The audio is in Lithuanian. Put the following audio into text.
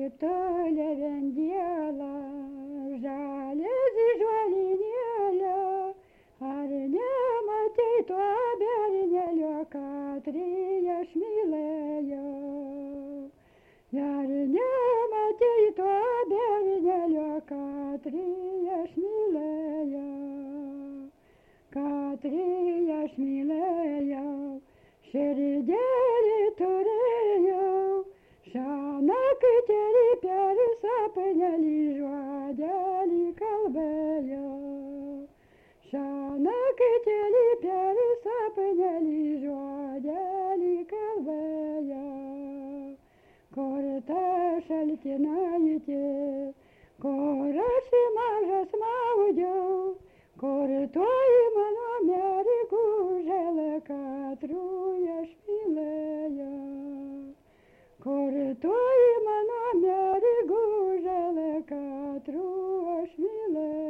tolia vendiela, žalias žolinėlio, ar nematei to bernelio, katrį aš mylėjau? Ar nematei to bernelio, katrį aš mylėjau? Katrį aš mylėjau, širdelį turėjau, šiąnaktį per sapnelį žodelį kalbėjau. Šiąnaktį per sapnelį žodelį kalbėjau. Kur ta šaltinaitė, kur aš mažas maudžiau, kur toji mano mergužėlė, katrų aš mylėjau. Kur toji mano mergužėlė, katrų aš mylėjau.